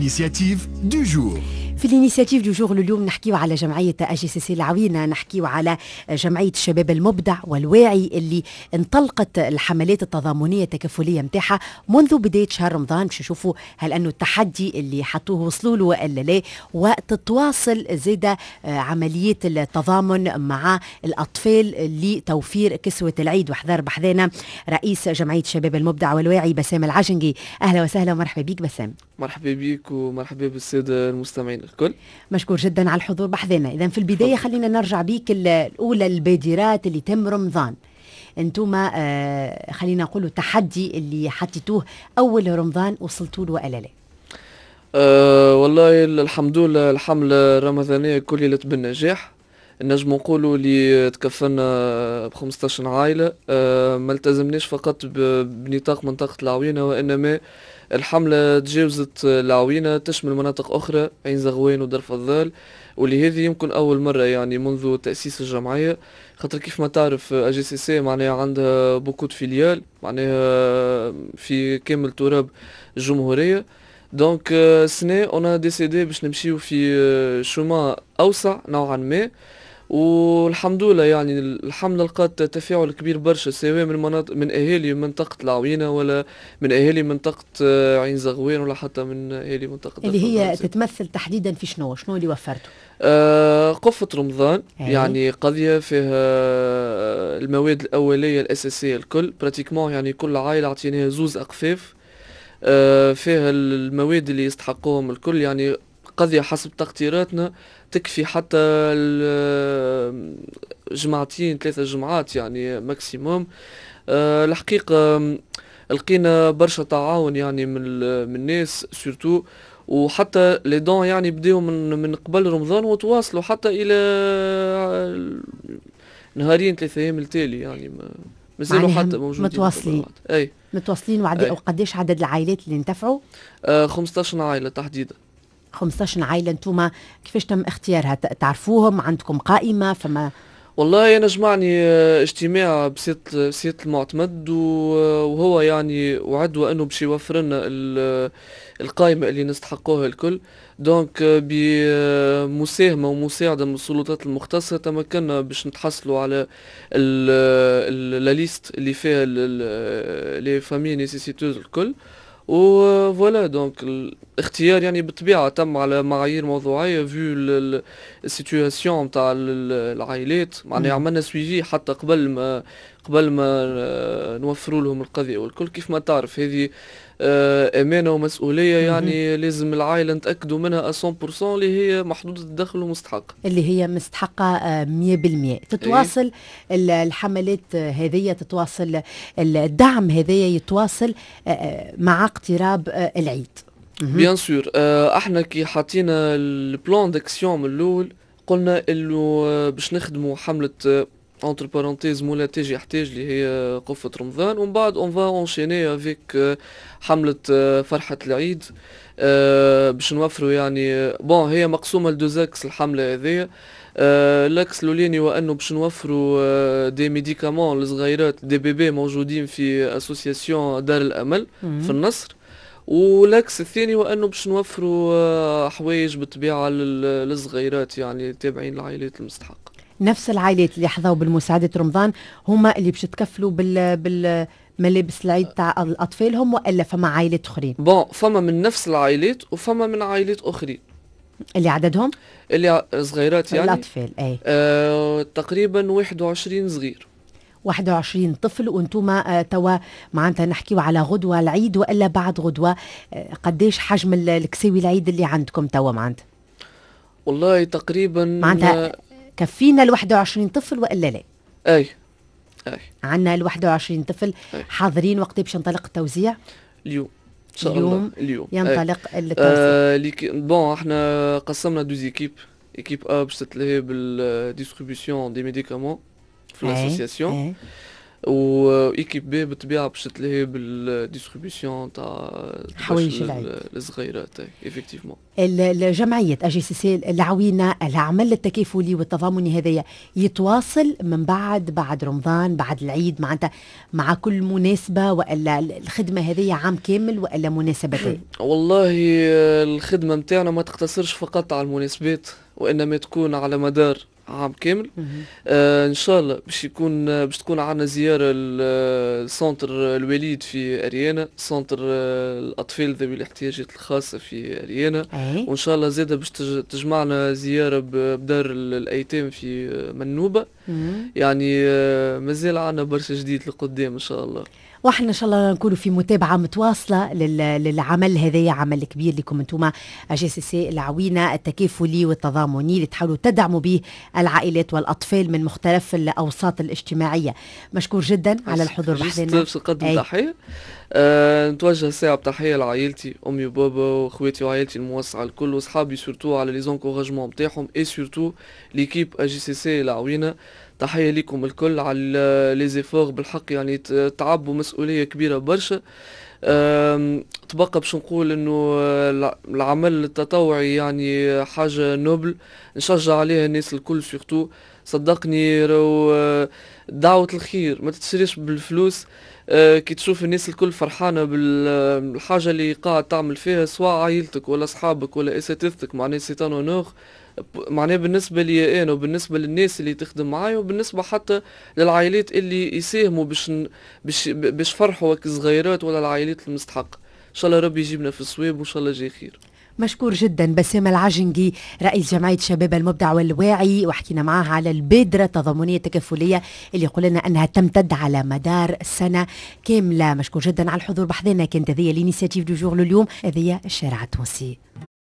l'initiative du jour. في الانيسياتيف دو جور اليوم نحكيو على جمعية AGCC العوينة، نحكيو على جمعية الشباب المبدع والواعي اللي انطلقت الحملات التضامنية التكافلية متاعها منذ بداية شهر رمضان، باش نشوفوا هل أنه التحدي اللي حطوه وصلوا له ولا لا، وتتواصل زيادة عمليات التضامن مع الأطفال لتوفير كسوة العيد. وحضر بحذانا رئيس جمعية الشباب المبدع والواعي بسام العجنقي. أهلا وسهلا ومرحبا بك بسام. مرحبا بك ومرحبا بالسادة المستمعين الكل. مشكور جدا على الحضور بحذنا. إذن في البداية خلينا نرجع بيك الأولى البادرات اللي تم رمضان. أنتم خلينا نقولوا تحدي اللي حطيتوه أول رمضان وصلتوا له ولا لا؟ والله الحمد لله الحملة الرمضانية كللت بالنجاح. نجم نقولوا اللي تكفلنا ب15 عائلة. ما التزمناش فقط بنطاق منطقة العوينة، وإنما الحملة تجاوزت العوينة، تشمل مناطق أخرى عين زغوان ودار فضال، واللي هذه يمكن أول مرة يعني منذ تأسيس الجمعية. خاطر كيف ما تعرف AGCC معناها عندها بوكو فيليال معناها في كامل تراب الجمهورية. دونك السنة أنا ديسيدي باش نمشيو في شوما أوسع نوعا ما، والحمد لله يعني الحملة لقات تفاعل كبير برشا، سواء من مناطق من أهالي منطقة العوينة ولا من أهالي منطقة عين زغوان ولا حتى من أهالي منطقة اللي هي تتمثل تحديدا في شنو اللي وفرته؟ قفة رمضان يعني قضية فيها المواد الأولية الأساسية الكل براتيكمون، يعني كل عائلة عطيناها زوز أقفاف فيها المواد اللي يستحقوهم الكل. يعني قضية حسب تقديراتنا تكفي حتى جمعتين 3 جمعات يعني ماكسيموم. الحقيقة لقينا برشا تعاون يعني من الناس سورتو، وحتى لي دون يعني بداو من قبل رمضان وتواصلوا حتى الى نهارين 3 ايام التالي، يعني مازالوا حتى موجودين متواصلين. اي متواصلين. وقديش عدد العائلات اللي انتفعوا؟ 15 عائلة تحديدا. 15 عائلة. انتم كيفاش تم اختيارها؟ تعرفوهم؟ عندكم قائمة؟ فما والله أنا جمعني اجتماع بسيادة المعتمد، وهو يعني وعد وأنه باش يوفر لنا القائمة اللي نستحقوها الكل. دونك بمساهمة ومساعدة من السلطات المختصة تمكنا باش نتحصلوا على لا ليست اللي فيها لي فامي نيسيسيتوز الكل. وفوالا دونك الاختيار يعني بالطبيعة تم على معايير موضوعية فيو السيتواسيون تاع العائلات. معناها عملنا سويفي حتى قبل ما نوفروا لهم القضية والكل. كيف ما تعرف هذه أمانة ومسؤولية، يعني لازم العائلة نتأكدوا منها 100% اللي هي محدودة الدخل ومستحقة، اللي هي مستحقة 100%. تتواصل الحملات هذه، تتواصل الدعم هذايا يتواصل مع اقتراب العيد. بيان سور. احنا كي حاطينا البلان داكسيون من الاول قلنا انه باش نخدموا حملة entre parenthèses مولا تاج يحتاج اللي هي قفة رمضان، ومن بعد on va enchaîner avec حملة فرحة العيد باش نوفروا يعني بون هي مقسومة لدوزاكس الحملة هذية. الاكس الاولاني هو انه باش نوفروا دي ميديكامون للصغيرات دي بيبي موجودين في اسوسياسيون دار الامل في النصر، والاكس الثاني هو انه باش نوفروا حوايج بالطبيعة للصغيرات يعني تابعين العائلات المستحقة. نفس العائلات اللي حظوا بالمساعدة رمضان هما اللي باش تكفلوا بالملابس العيد تاع الأطفال هم، وإلا فما عائلات أخرين؟ بون فما من نفس العائلات وفما من عائلات أخرين. اللي عددهم؟ اللي صغيرات يعني الأطفال أي تقريبا 21 صغير. 21 طفل. وانتم توا معناتها نحكيو على غدوة العيد وإلا بعد غدوة. قديش حجم الكساوي العيد اللي عندكم توا معناتها؟ والله تقريبا معناتها كفينا 21 طفل وإلا لا؟ أي عندنا 21 طفل. أي. حاضرين وقت باش ينطلق التوزيع؟ اليوم إن شاء الله. اليوم ينطلق التوزيع. بون احنا قسمنا دوز ايكيب باش تتلهي بالديستريبيسيون دي ميديكامون في الاسوسياسيون. وايكيب بي بالطبيعه باش تلهي بالديستريبيسيون تاع حوايج العيد الصغيرات ايفيكتيفمون. الجمعية AGCC العوينة العمل التكافلي والتضامني هذايا يتواصل من بعد رمضان بعد العيد معناتها مع كل مناسبة، ولا الخدمة هذايا عام كامل ولا مناسبتين؟ والله الخدمة متاعنا ما تقتصرش فقط على المناسبات وإنما تكون على مدار عام كامل. ان شاء الله باش تكون عندنا زياره لسونتر الوليد في اريانا، سونتر الاطفال ذوي الاحتياجات الخاصه في اريانا، وان شاء الله زاده باش تجمعنا زياره بدار الايتام في منوبه. يعني مازال عندنا برشا جديد لقدام ان شاء الله، واحنا ان شاء الله نكونوا في متابعه متواصله للعمل هذايا، عمل كبير لكم انتم AGCC العوينه التكافلي والتضامني اللي تحاولوا تدعموا به العائلات والاطفال من مختلف الاوساط الاجتماعيه. مشكور جدا على الحضور بحثنا. باش نقدم تحيه، نتوجه ساعه بتحيه لعائلتي، امي وبابا واخواتي وعائلتي الموسعه الكل، واصحابي سورتو على لي زونكوراجمون نتاعهم، اي سورتو ليكيب AGCC العوينه. تحية لكم الكل على لي زيفور، بالحق يعني تعبوا مسؤولية كبيرة برشا. تبقى باش نقول انه العمل التطوعي يعني حاجة نوبل نشجع عليها الناس الكل، سورتو صدقني راهو دعوة الخير ما تتشريش بالفلوس. كي تشوف الناس الكل فرحانة بالحاجة اللي قاعد تعمل فيها، سواء عائلتك ولا أصحابك ولا أساتذتك، معناه سيتان اونور معناه بالنسبة لي أنا وبالنسبة للناس اللي تخدم معايا، وبالنسبة حتى للعائلات اللي يساهموا باش فرحوا وك صغيرات ولا العائلات المستحقة. إن شاء الله ربي يجيبنا في الصواب وإن شاء الله جاي خير. مشكور جدا بسام العجنقي رئيس جمعية شباب المبدع والواعي، وحكينا معاه على البادرة التضامنية التكافلية اللي قلنا أنها تمتد على مدار سنة كاملة. مشكور جدا على الحضور بحذنا. كانت هذه الانيسياتيف دو جور لليوم، هذه الشارع التونسي.